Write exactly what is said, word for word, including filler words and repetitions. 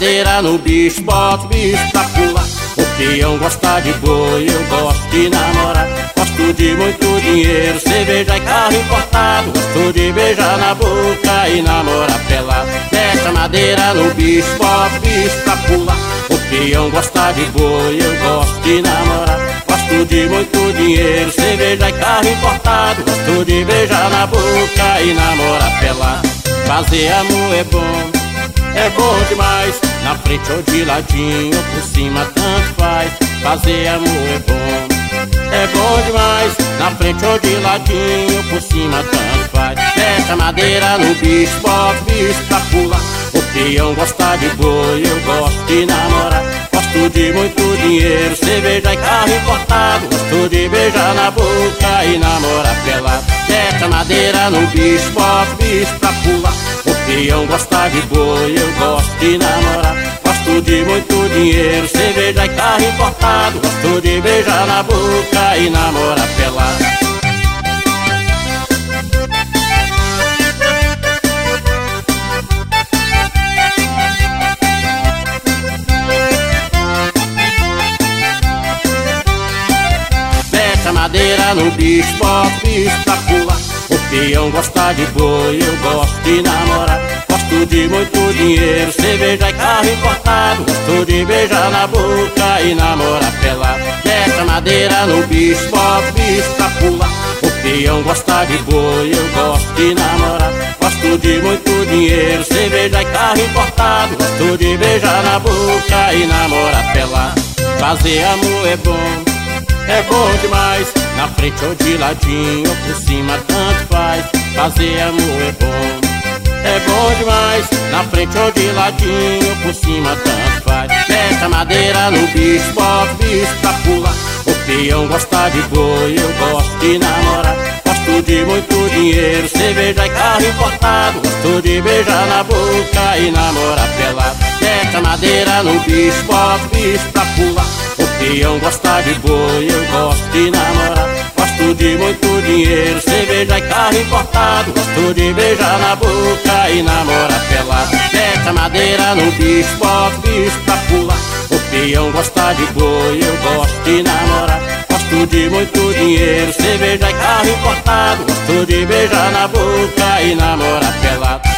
madeira no bicho, bota o bicho pra pular. O peão gosta de boi, eu gosto de namorar. Gosto de muito dinheiro, cerveja e carro importado. Gosto de beijar na boca e namorar pelado. Deixa a madeira no bicho, bota o bicho pra pular. O peão gosta de boi, eu gosto de namorar. Gosto de muito dinheiro, cerveja e carro importado. Gosto de beijar na boca e namorar pelado. Fazer amor é bom, é bom demais. Na frente ou de ladinho, por cima tanto faz. Fazer amor é bom, é bom demais. Na frente ou de ladinho, por cima tanto faz. Deixa a madeira no bicho, bota o bicho pra pular. O peão gosta de boi, eu gosto de namorar. Gosto de muito dinheiro, cerveja e carro importado. Gosto de beijar na boca e namorar pelado. Deixa a madeira no bicho, bota o bicho pra pular. O peão gosta de boi, eu gosto de namorar. Gosto de muito dinheiro, cerveja e carro importado. Gosto de beijar na boca e namorar pelado. Deixa a madeira no bicho, bota o bicho pra pular. O peão gosta de boi, eu gosto de namorar. Gosto de muito dinheiro, cerveja e carro importado. Gosto de beijar na boca e namorar pelado. Deixa a madeira no bicho, bota o bicho pra pular. O peão gosta de boi, eu gosto de namorar. Gosto de muito dinheiro, cerveja e carro importado. Gosto de beijar na boca e namorar pelado. Fazer amor é bom, é bom demais. Na frente ou de ladinho, por cima tanto faz. Fazer amor é bom, é bom demais. Na frente ou de ladinho, por cima tanto faz. Deixa a madeira no bicho, bota o bicho pra pular. O peão gosta de boi, eu gosto de namorar. Gosto de muito dinheiro, cerveja e carro importado. Gosto de beijar na boca e namorar pelado. Deixa a madeira no bicho, bota o bicho pra pular. O peão gosta de boi, eu gosto de namorar. Gosto de muito dinheiro, cerveja e carro importado. Gosto de beijar na boca e namorar pelado. Deixa a madeira no bicho, bota o bicho pra pular. O peão gosta de boi, eu gosto de namorar. Gosto de muito dinheiro, cerveja e carro importado. Gosto de beijar na boca e namorar pelado.